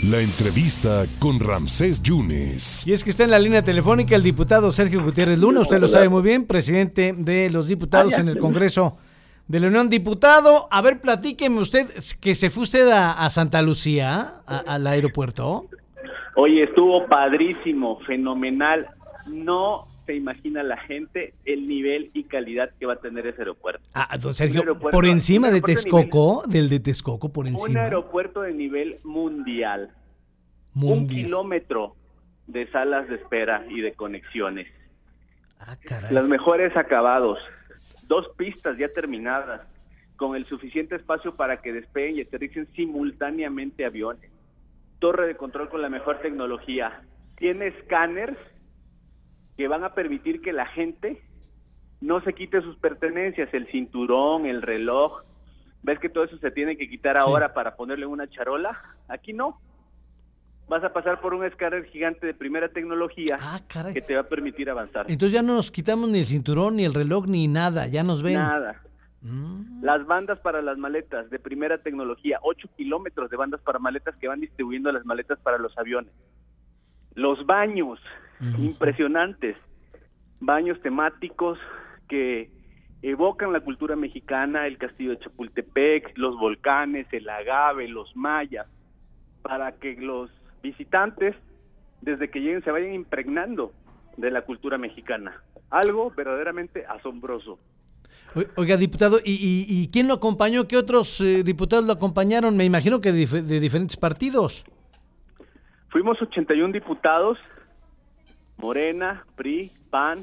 La entrevista con Ramsés Yunes. Y es que está en la línea telefónica el diputado Sergio Gutiérrez Luna, usted lo sabe muy bien, presidente de los diputados en el Congreso de la Unión. Diputado, a ver, platíqueme usted, que se fue usted a Santa Lucía, al aeropuerto. Oye, estuvo padrísimo, fenomenal. No se imagina la gente el nivel y calidad que va a tener ese aeropuerto. Don Sergio, por encima de Texcoco, del de Texcoco, por encima. Un aeropuerto de nivel mundial. 1 kilómetro de salas de espera y de conexiones. Caray. Los mejores acabados. 2 pistas ya terminadas, con el suficiente espacio para que despeguen y aterricen simultáneamente aviones. Torre de control con la mejor tecnología. Tiene escáneres que van a permitir que la gente no se quite sus pertenencias, el cinturón, el reloj. ¿Ves que todo eso se tiene que quitar ahora para ponerle una charola? Aquí no. Vas a pasar por un escáner gigante de primera tecnología que te va a permitir avanzar. Entonces ya no nos quitamos ni el cinturón, ni el reloj, ni nada, ya nos ven. Nada. Las bandas para las maletas de primera tecnología, 8 kilómetros de bandas para maletas que van distribuyendo las maletas para los aviones. Los baños, impresionantes, baños temáticos que evocan la cultura mexicana, el castillo de Chapultepec, los volcanes, el agave, los mayas, para que los visitantes, desde que lleguen, se vayan impregnando de la cultura mexicana. Algo verdaderamente asombroso. Oiga, diputado, ¿y quién lo acompañó? ¿Qué otros diputados lo acompañaron? Me imagino que de diferentes partidos. Fuimos 81 diputados, Morena, PRI, PAN,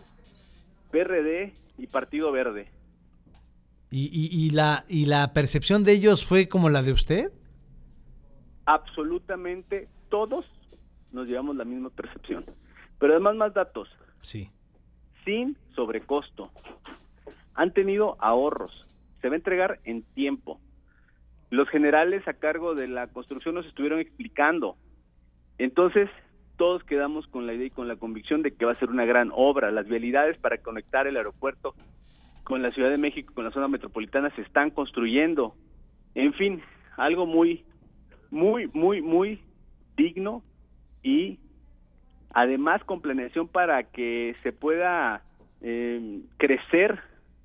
PRD y Partido Verde. ¿Y la percepción de ellos fue como la de usted? Absolutamente todos nos llevamos la misma percepción. Pero además más datos. Sí. Sin sobrecosto. Han tenido ahorros. Se va a entregar en tiempo. Los generales a cargo de la construcción nos estuvieron explicando. Entonces, todos quedamos con la idea y con la convicción de que va a ser una gran obra. Las vialidades para conectar el aeropuerto con la Ciudad de México, con la zona metropolitana, se están construyendo. En fin, algo muy digno y además con planeación para que se pueda crecer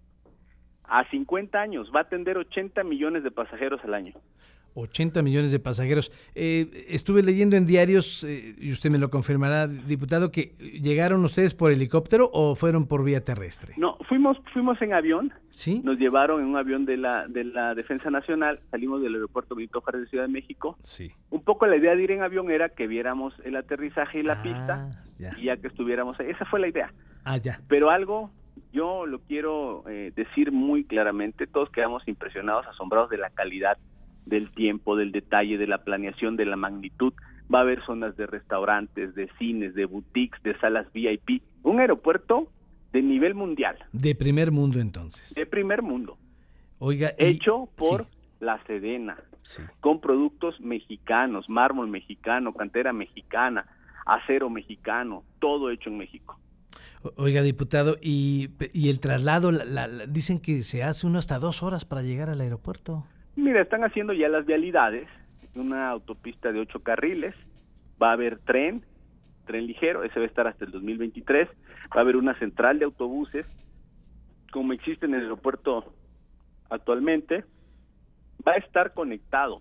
a 50 años. Va a atender 80 millones de pasajeros al año. 80 millones de pasajeros. Estuve leyendo en diarios, y usted me lo confirmará, diputado, que ¿llegaron ustedes por helicóptero o fueron por vía terrestre? No, fuimos en avión. ¿Sí? Nos llevaron en un avión de la Defensa Nacional, salimos del aeropuerto Benito Juárez de Ciudad de México. Sí. Un poco la idea de ir en avión era que viéramos el aterrizaje y la pista, y ya que estuviéramos ahí. Esa fue la idea. Ya. Pero algo, yo lo quiero decir muy claramente, todos quedamos impresionados, asombrados de la calidad, del tiempo, del detalle, de la planeación, de la magnitud. Va a haber zonas de restaurantes, de cines, de boutiques, de salas VIP. Un aeropuerto de nivel mundial. De primer mundo, entonces. De primer mundo. Oiga, hecho por la Sedena, con productos mexicanos, mármol mexicano, cantera mexicana, acero mexicano, todo hecho en México. Oiga, diputado, y el traslado, dicen que se hace hasta 2 horas para llegar al aeropuerto. Mira, están haciendo ya las vialidades, una autopista de 8 carriles, va a haber tren ligero, ese va a estar hasta el 2023, va a haber una central de autobuses, como existe en el aeropuerto actualmente, va a estar conectado.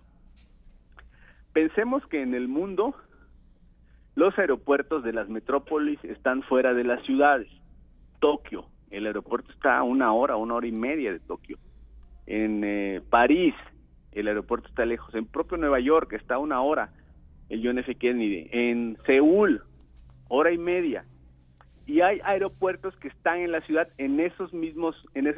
Pensemos que en el mundo los aeropuertos de las metrópolis están fuera de las ciudades. Tokio, el aeropuerto está a 1 hora, 1 hora y media de Tokio. En París, el aeropuerto está lejos. En propio Nueva York está a 1 hora, el John F. Kennedy. En Seúl, 1 hora y media. Y hay aeropuertos que están en la ciudad, en esas mismas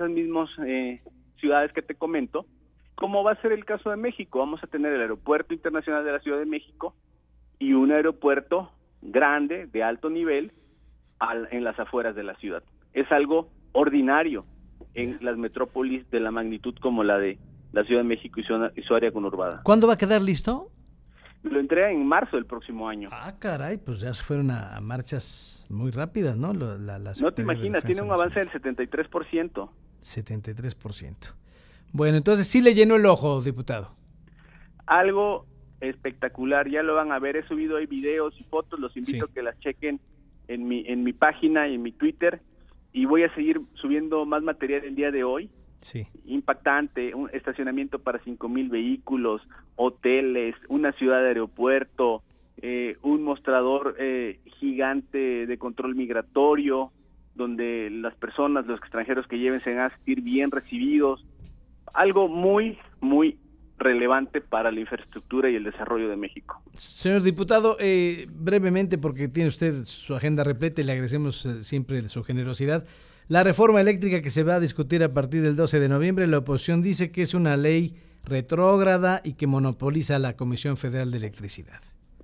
ciudades que te comento, como va a ser el caso de México. Vamos a tener el Aeropuerto Internacional de la Ciudad de México y un aeropuerto grande, de alto nivel, en las afueras de la ciudad. Es algo ordinario en las metrópolis de la magnitud como la de la Ciudad de México y su área conurbada. ¿Cuándo va a quedar listo? Lo entrega en marzo del próximo año. Caray, pues ya se fueron a marchas muy rápidas, ¿no? No te imaginas, tiene un avance del 73%. 73%. Bueno, entonces sí le llenó el ojo, diputado. Algo espectacular, ya lo van a ver, he subido ahí videos y fotos, los invito a que las chequen en mi página y en mi Twitter, y voy a seguir subiendo más material el día de hoy. Sí. Impactante, un estacionamiento para 5,000 vehículos, hoteles, una ciudad de aeropuerto, un mostrador gigante de control migratorio, donde las personas, los extranjeros que lleven se van a sentir bien recibidos. Algo muy, muy relevante para la infraestructura y el desarrollo de México. Señor diputado, brevemente, porque tiene usted su agenda repleta y le agradecemos siempre su generosidad. La reforma eléctrica que se va a discutir a partir del 12 de noviembre, la oposición dice que es una ley retrógrada y que monopoliza la Comisión Federal de Electricidad.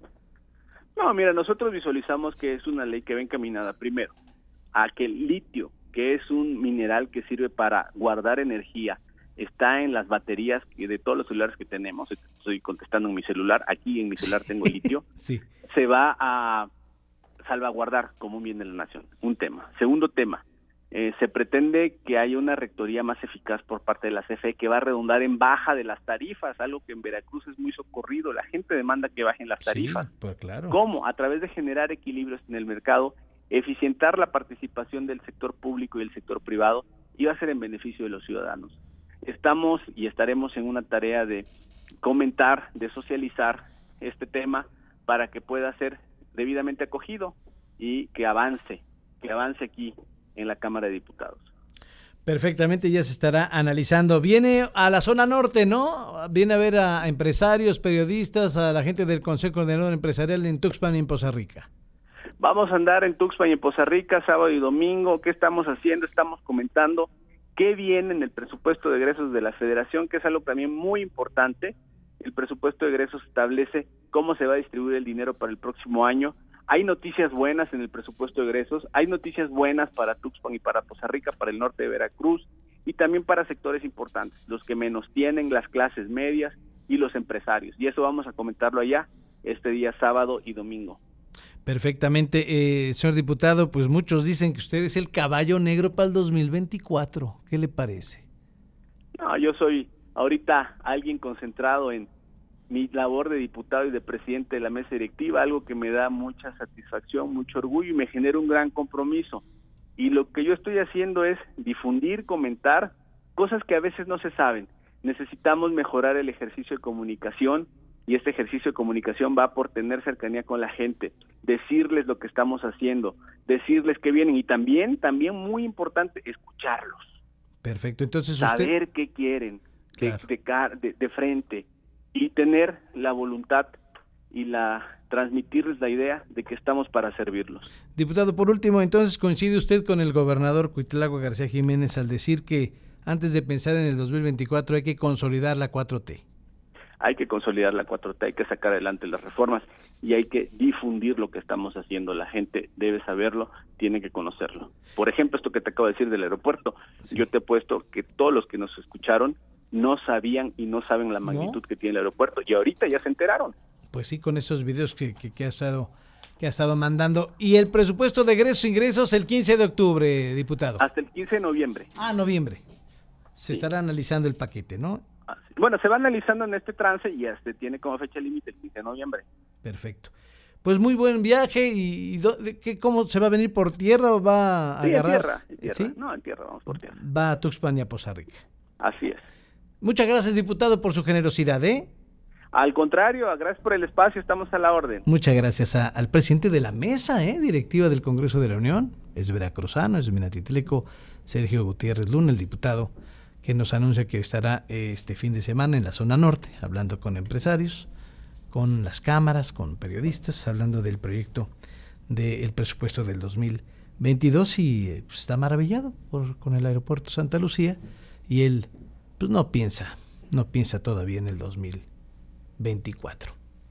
No, mira, nosotros visualizamos que es una ley que va encaminada primero a que el litio, que es un mineral que sirve para guardar energía, está en las baterías de todos los celulares que tenemos. Estoy contestando en mi celular, aquí en mi celular tengo litio. Sí. Se va a salvaguardar como un bien de la nación, un tema. Segundo tema, se pretende que haya una rectoría más eficaz por parte de la CFE que va a redundar en baja de las tarifas, algo que en Veracruz es muy socorrido. La gente demanda que bajen las tarifas. Sí, pues claro. ¿Cómo? A través de generar equilibrios en el mercado, eficientar la participación del sector público y el sector privado, y va a ser en beneficio de los ciudadanos. Estamos y estaremos en una tarea de comentar, de socializar este tema para que pueda ser debidamente acogido y que avance aquí en la Cámara de Diputados. Perfectamente, ya se estará analizando. Viene a la zona norte, ¿no? Viene a ver a empresarios, periodistas, a la gente del Consejo Coordinador Empresarial en Tuxpan y en Poza Rica. Vamos a andar en Tuxpan y en Poza Rica sábado y domingo. ¿Qué estamos haciendo? Estamos comentando qué viene en el presupuesto de egresos de la Federación, que es algo también muy importante. El presupuesto de egresos establece cómo se va a distribuir el dinero para el próximo año. Hay noticias buenas en el presupuesto de egresos, hay noticias buenas para Tuxpan y para Poza Rica, para el norte de Veracruz, y también para sectores importantes, los que menos tienen, las clases medias y los empresarios. Y eso vamos a comentarlo allá este día sábado y domingo. Perfectamente, señor diputado, pues muchos dicen que usted es el caballo negro para el 2024. ¿Qué le parece? No, yo soy ahorita alguien concentrado en mi labor de diputado y de presidente de la mesa directiva, algo que me da mucha satisfacción, mucho orgullo y me genera un gran compromiso. Y lo que yo estoy haciendo es difundir, comentar cosas que a veces no se saben. Necesitamos mejorar el ejercicio de comunicación, y este ejercicio de comunicación va por tener cercanía con la gente, decirles lo que estamos haciendo, decirles que vienen, y también muy importante, escucharlos. Perfecto, entonces saber qué quieren, claro, de frente, y tener la voluntad y transmitirles la idea de que estamos para servirlos. Diputado, por último, entonces, ¿coincide usted con el gobernador Cuitlagua García Jiménez al decir que antes de pensar en el 2024 hay que consolidar la 4T? Hay que consolidar la 4T, hay que sacar adelante las reformas y hay que difundir lo que estamos haciendo. La gente debe saberlo, tiene que conocerlo. Por ejemplo, esto que te acabo de decir del aeropuerto, sí. Yo te he puesto que todos los que nos escucharon no sabían y no saben la magnitud que tiene el aeropuerto, y ahorita ya se enteraron. Pues sí, con esos videos que ha estado mandando. ¿Y el presupuesto de ingresos el 15 de octubre, diputado? Hasta el 15 de noviembre. Noviembre. Se estará analizando el paquete, ¿no? Bueno, se va analizando en este trance y tiene como fecha límite el 15 de noviembre. Perfecto. Pues muy buen viaje. ¿Y cómo se va a venir? ¿Por tierra o va a agarrar? En tierra. ¿Sí? No, en tierra, vamos por tierra. Va a Tuxpan y a Poza Rica. Así es. Muchas gracias, diputado, por su generosidad, ¿eh? Al contrario, gracias por el espacio, estamos a la orden. Muchas gracias al presidente de la mesa directiva del Congreso de la Unión, es veracruzano, es minatitleco, Sergio Gutiérrez Luna, el diputado que nos anuncia que estará este fin de semana en la zona norte, hablando con empresarios, con las cámaras, con periodistas, hablando del proyecto del presupuesto del 2022 y pues, está maravillado con el aeropuerto Santa Lucía, y él pues no piensa todavía en el 2024.